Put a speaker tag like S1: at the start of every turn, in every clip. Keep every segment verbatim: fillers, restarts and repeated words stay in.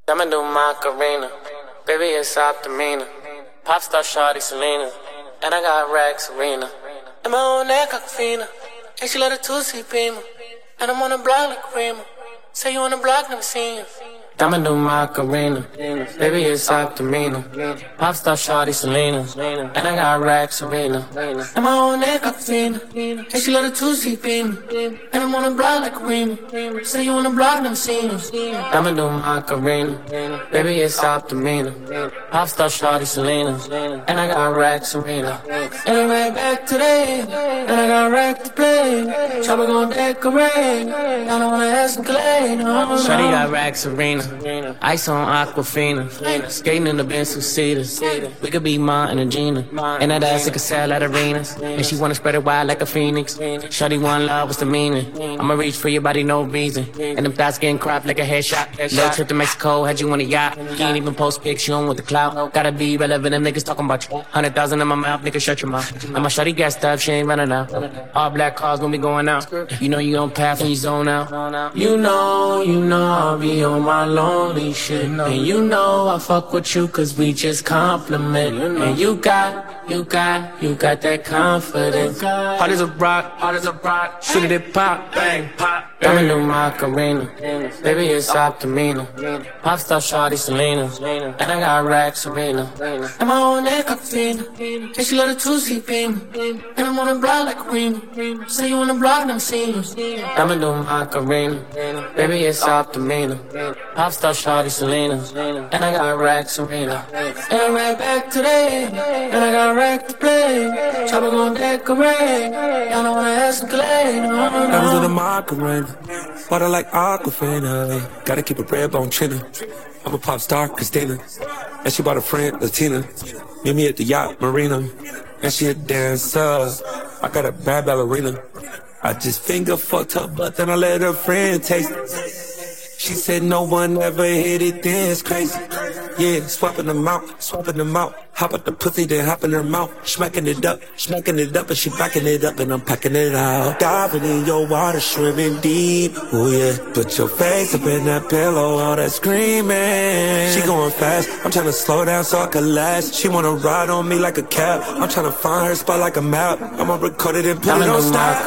S1: I'ma do Macarena. Baby, it's Optimina. Popstar Shawty Selena. And I got Rex Arena. And my own neck, Aquafina. And she let her two-seat Beamer. And I'm on the block like Rima. Say you on the block, never seen you. I'ma do Macarena. Baby, it's Optimina. Popstar Shawty Selena. And I got Rex Arena. And my own neck, Aquafina. And she let her two-seat Beamer. And I'm on the block like Rima. Say you on the block, never seen you. I'ma do Macarena. Baby, it's Optimina. Popstar Shawty Selena. And I got Rex Arena. And I'm right back today. And I got Rex to play. Chopper gon' decorate. I don't wanna ask some clay. No, no. Shawty got Rex Arena. Ice on Aquafina. Skating in the Benz Cedars. We could be Ma and a Gina. And that ass like a sell at arenas. And she wanna spread it wide like a phoenix. Shawty one love, what's the meaning? I'ma reach for your body, no reason. And them thoughts getting cropped like a headshot. Little trip to Mexico, had you on a yacht. Can't even post pics, you on with the clout. Gotta be relevant, them niggas talking about you. Hundred thousand in my mouth, nigga, shut your mouth. And my shawty got stuff, she ain't running out. All black cars gon' be going out. You know you on path when you zone out. You know, you know I'll be on my lonely shit. And you know I fuck with you cause we just compliment. And you got, you got, you got that confidence. Hard as a rock, hard as a rock. Shoot it, pop, bang, pop. I'ma do Macarena. Baby, it's Optimina. Popstar Shawty Selena. And I got Rex Arena. And my own neck, Aquafina. And she let her two-seat Beamer. And I'm on the block like Rima. Say you on the block, never seen you. I'ma do Macarena. Baby, it's Optimina. Popstar Shawty Selena. And I got Rex Arena. And I'm right back today. And I got Rex to play. Chopper gon' decorate. Y'all don't wanna ask some clay. No, no.
S2: That was in the Macarena. Water like Aquafina. Gotta keep a red bone chillin'. I'm a pop star, Christina. And she bought a friend, Latina. Meet me at the yacht marina. And she a dancer. I got a bad ballerina. I just finger fucked her butt, then I let her friend taste it. She said no one ever hit it this crazy. Yeah, swapping them out, swapping them out. Hop out the pussy, then hop in her mouth. Smacking it up, smacking it up, and she backing it up, and I'm packing it out. Diving in your water, swimming deep. Oh yeah, put your face up in that pillow, all that screaming. She going fast, I'm trying to slow down so I can last. She wanna ride on me like a cab. I'm trying to find her spot like a map. I'ma record it and put it on snap.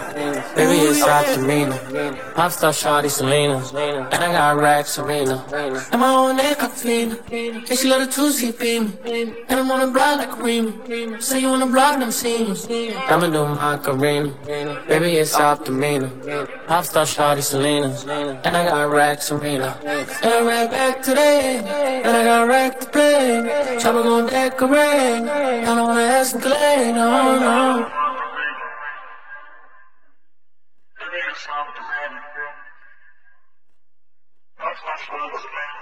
S1: Baby, it's Optimina. Popstar Shawty Selena. And I got Rex Arena. And my own neck, Aquafina. And she let her two-seat Beamer. And I'm on the block like Rima. Say you on the block, never seen you. I'ma do Macarena. Baby, it's Optimina. Popstar Shawty Selena. And I got Rex Arena. And I'm right back today. And I got Rex to play. Chopper gon' decorate. I don't wanna ask some clay, no, no.
S3: That's not